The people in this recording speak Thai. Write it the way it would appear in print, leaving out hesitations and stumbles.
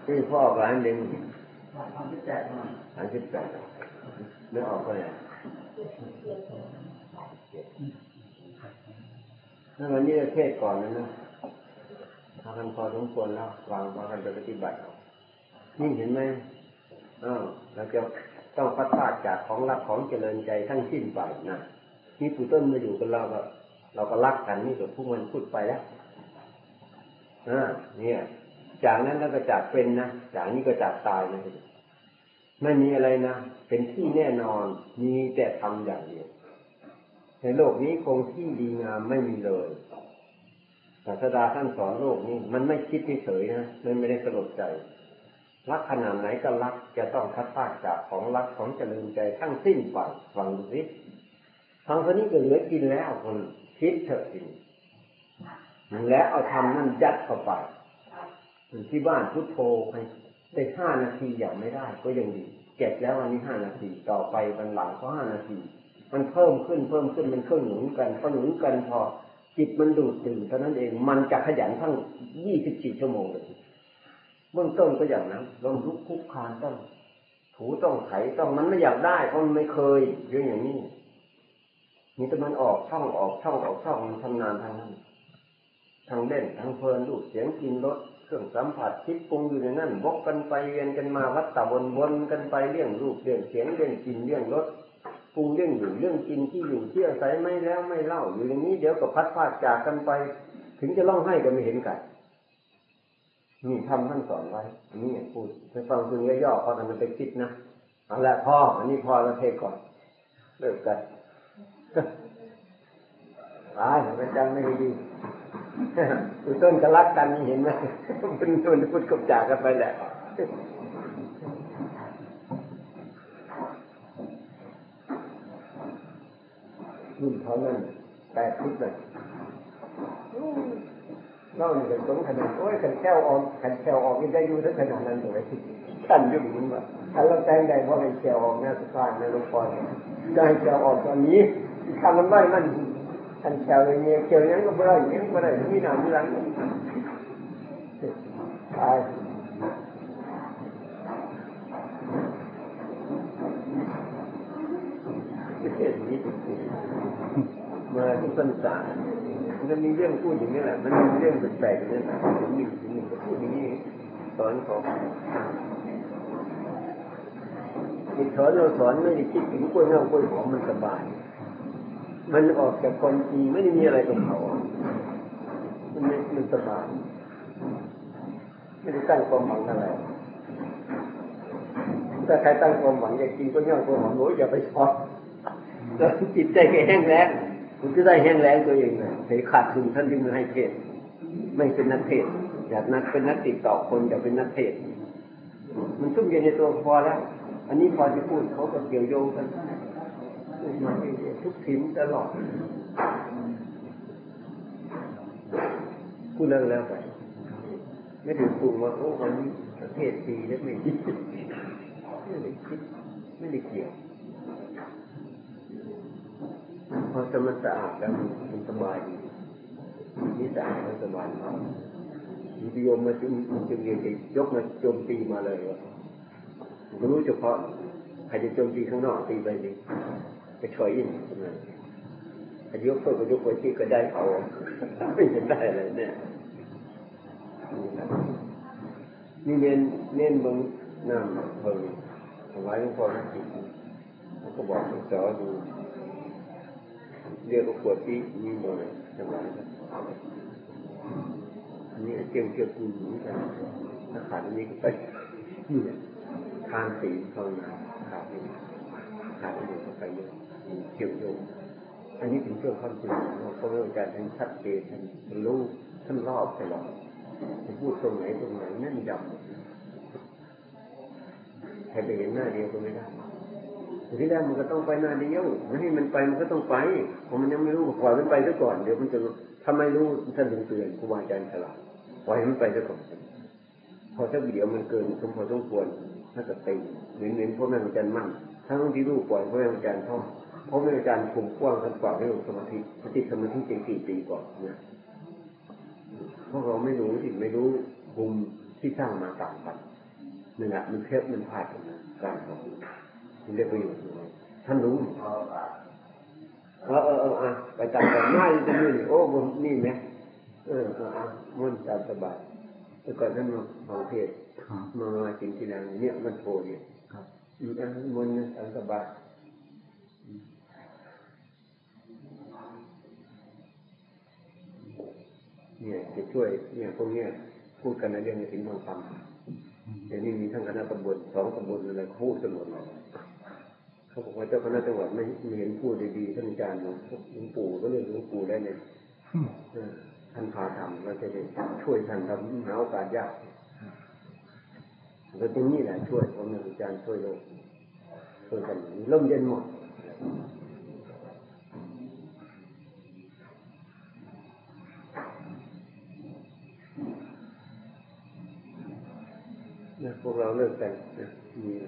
ที่พ่อออกร้านเด่น38ไม่ออกก็เลยนั่นวันนี้เทศก่อนนะทำกันพอสมควรแล้ววางกันไปปฏิบัตินี่เห็นไหมเราจะต้องพัดพลาดจากของรักของเจริญใจทั้งสิ้นไปนะนี่ปู่ต้นมาอยู่กับเราก็รักกันนี่กับผู้มันพูดไปแล้วเนี่ยจากนั้นแล้วก็จากเป็นนะจากนี้ก็จากตายนะไม่มีอะไรนะเป็นที่แน่นอนมีแต่ทำอย่างเดียวในโลกนี้คงที่ดีงามไม่มีเลยศาสดาท่านสอนโลกนี้มันไม่คิดเฉยๆนะมันไม่ได้สลดใจรักขนาดไหนก็รักจะต้องพัดพลาดจากของรักของเจริญใจทั้งสิ้นไปฟังดูสิทางคนนี้ก็เหลือกินแล้วคนคิดเถอะกินแล้วเอาทำนั่นยัดเข้าไปที่บ้านพุทโธไปได้5 นาทีอย่างไม่ได้ก็ยังดีเก็บแล้ววันนี้5 นาทีต่อไปวันหลังก็5 นาทีมันเพิ่มขึ้นมันเครื่องหนุนกันพอหนุนกันพอจิตมันดูดดื่มเท่านั้นเองมันจะขยันทั้ง24 ชั่วโมงเลยเบื้องต้นก็อย่างนั้นลองลุกคุกคานต้องถูต้องไถต้องมันไม่อยากได้เพราะมันไม่เคยเรื่องอย่างนี้มีแต่มันออกช่องมันทำงานทางนั้นทางเล่นทางเพลินรูปเสียงกินรสเครื่องสัมผัสคิดปรุงอยู่ในนั้นวกกันไปเวียนกันมาวัฏฏะวนกันไปเรื่องรูปเรื่องเสียงเรื่องกินเรื่องรสปรุงเรื่องอยู่เรื่องกินที่อยู่ที่อาศัยไม่แล้วไม่เล่าอยู่อย่างนี้เดี๋ยวก็พัดพลาดจากกันไปถึงจะร้องไห้ก็ไม่เห็นกันนี่ทำท่านสอนไว้นี่พูดไปฟังคุณย่อๆเพราะมันไปคิดนะเอาละพ่ออันนี้พ่อเราเทก่อนเลิกกันมันจังไม่ดีคือต้นก็รักกันเห็นไหมมันพูดกับจากกันไปแหละรุ่นเขานั่น80เลยเล่านี่กันสมขนาดโอ้ยขันแค่ออกยังได้อยู่ถึงขนาดนั้นเลยท่านยุ่งมันว่าถ้าเราแต่งได้เพราะให้แค่ออกนะสุภาพในหลวงพ่อได้แค่ออกตอนนี้ทำมันไม่มันท่านแค่เลยเนี่ยเกี่ยวยังก็ไม่ได้ยังไม่ได้มีหนามมีหลังตายเทศนี้มาที่ต้นสายมันจะมีเรื่องพูดอย่างนี้แหละมันมีเรื่องแปลกๆอย่างนี้นะถึงหนึ่งก็พูดอย่างนี้สอนเขาที่เราสอนไม่ได้คิดถึงกล้วยเงากล้วยหอมมันสบายมันออกจากความจริงไม่ได้มีอะไรกับเขามันสบายไม่ได้ตั้งความหวังอะไรถ้าใครตั้งความหวังอยากกินกล้วยเงากล้วยหอมโอ้ยอย่าไปสอนแล้วจิตใจแห้งแล้งคุณจะได้แห้งแล้งตัวเองเลยเสียขาดทุนท่านจึงให้เทศไม่เป็นนักเทศอยากนักเป็นนักติดต่อคนอยากเป็นนักเทศมันซุ่มอยู่ในตัวพอแล้วอันนี้พอจะพูดเขาก็เกี่ยวโยงกันมาทุกถิ่นตลอดพูดแล้วไปไม่ถึงปรุงว่าโอ้วันนี้ประเทศดีแล้วไม่คิดไม่ได้เกี่ยวพอจะมันสะอาดแล้วมันสบายดีนี่สะอาดแล้วสบายวิโยมมาจึงเรียนยกมาโจมตีมาเลยว่าผมรู้เฉพาะใครจะโจมตีข้างนอกตีไปเลยไปช่วยอินถ้ายกเพิ่มก็ยกไว้ที่ก็ได้เอาไม่เห็นได้อะไรเนี่ยนี่เน้นบางน้ำเพิ่มเอาไว้หลวงพ่อกินเขาก็บอกสอนดูเรียกว่าขวดที่มีหน่อยสบายอันนี้เกี่ยวกูเหมือนกันถ้าขาดอันนี้ก็ไปนี่ทานศีลภาวนาขาดอันนี้ก็ไปเยอะเกี่ยวโยงอันนี้เป็นเรื่องความจริงเพราะอาจารย์ท่านชัดเจนท่านรู้ท่านรอบตลอดจะพูดตรงไหนนั่นดับใครไปเห็นหน้าเดียวก็ไม่ได้ทีแรกมันก็ต้องไปหน้าเดียวไม่ให้มันไปมันก็ต้องไปเพราะมันยังไม่รู้ปล่อยมันไปซะก่อนเดี๋ยวมันจะทำไมรู้ท่านถึงเตือนครูบาอาจารย์ฉลาดปล่อยมันไปซะก่อนพอถ้าเดี๋ยวมันเกินพอสมควรถ้าจะตีเน้นพวกนั้นอาจารย์มั่นทั้งที่รู้ปล่อยพวกนั้นอาจารย์ท่องเพราะอาจารย์คุมกว้างท่านกว่าให้ลงสมาธิติดสมาธิจริง4 ปีก่อนเนี่ยพวกเราไม่รู้คุมที่สร้างมาต่างกันนั่นแหละมันเทปมันพลาดตรงนั้นการของมันเรียกประโยชน์ตรงนั้นท่านรู้ไปตามกันง่ายจะนี่โอ้บนนี่ไหมมันตามสบายแต่ก่อนนั้นมาฟังเทศมาจริงทีหลังเนี่ยมันโผล่เนี่ยมันตามสบายเนี่ยจะช่วยเนี่ยพวกเนี้ยพูดกันในเรื่องสิ่งทองคำเดี๋ยวนี้มีทั้งคณะตำบล2 ตำบลอะไรพูดกันหมดเลยเขาบอกว่าเจ้าคณะจังหวัดไม่เห็นพูดดีๆท่านอาจารย์หลวงปู่ก็เรียกหลวงปู่ได้เลยท่านพาทำเราจะได้ช่วยท่านทำหาโอกาสยากแล้วตรงนี้แหละช่วยผมอาจารย์ช่วยโลกช่วยกันร่มเย็นหมดพวกเราเลิกกันมี